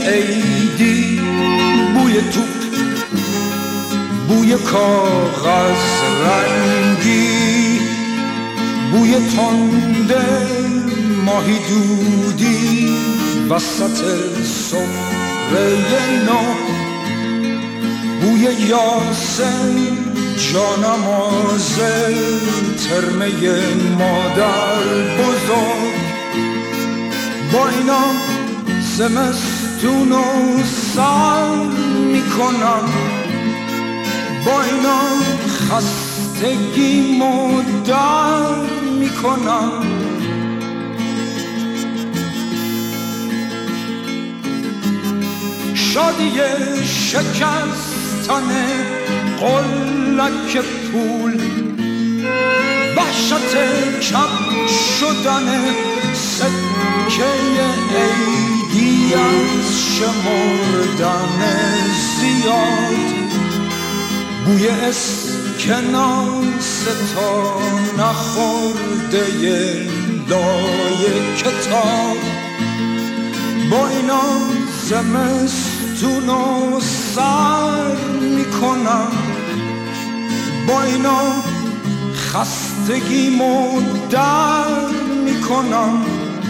عیدی، بوی توپ، بوی کاغذ رنگی، بوی تنده ماهی دودی وسط سفره نو، بوی یاسم جانماز ترمه مادر بزرگ. با اینا زمستونو سر میکنم، با اینا خستگیمو در میکنم. شادی شکستن قلک پول، وحشت کم شدن سکه عیدی از شمردن زیاد، بوی اسکناس تا نخورده لای کتاب. با اینا زمستونو سر میکنم، با اینا خستگیمو در میکنم.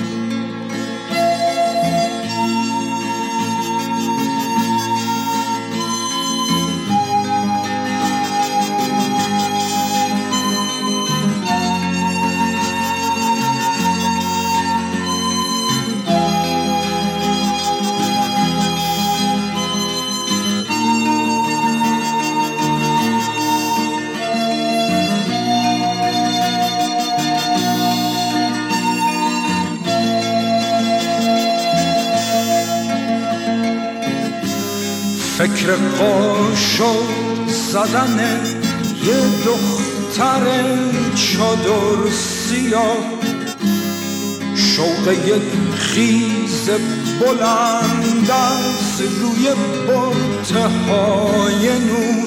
فکر قاشو زدن یه دختر چادر سیاه، شوق یک خیز بلند از روی بطهای نور،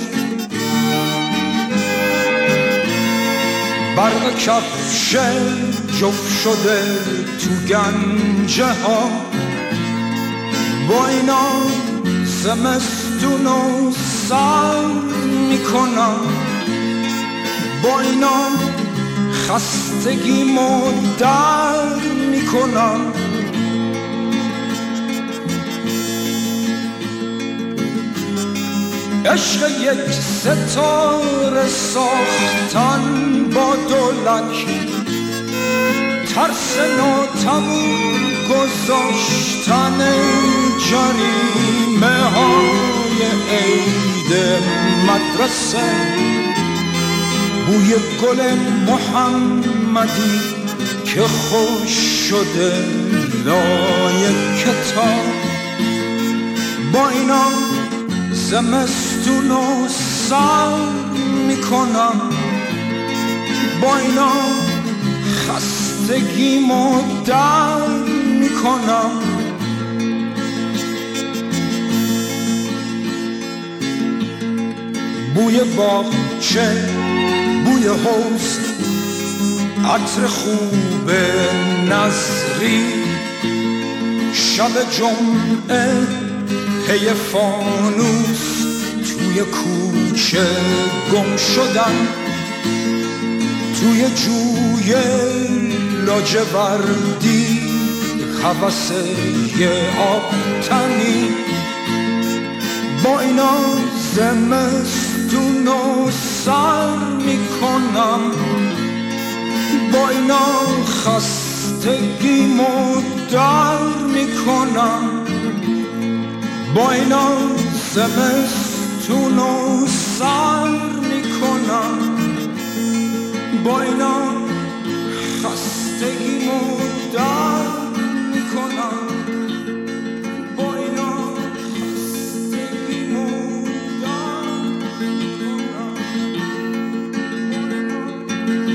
برق کفش جفت شده تو گنجه ها. با اینا زمستونو سر میکنم، با اینا خستگیمو در میکنم. عشق یک ستاره ساختن با دولک، ترس ناتموم گذاشتن جریمه های عید مدرسه، بوی گل محمدی که خوش شده لای کتاب. با اینا زمستونو سر میکنم، با اینا خستگیمو در میکنم. بوی باغچه، بوی حوض، عطر خوب نظری، شب جمعه پی فانوس توی کوچه گم شدن، توی جوی لاجوردی هوس یه آبتنی. با اینا زمستونو سر میکنم، با اینا خستگیمو در میکنم، با اینا زمستونو سر میکنم، با اینا خستگیمو در میکنم، با اینا خستگیمو در میکنم.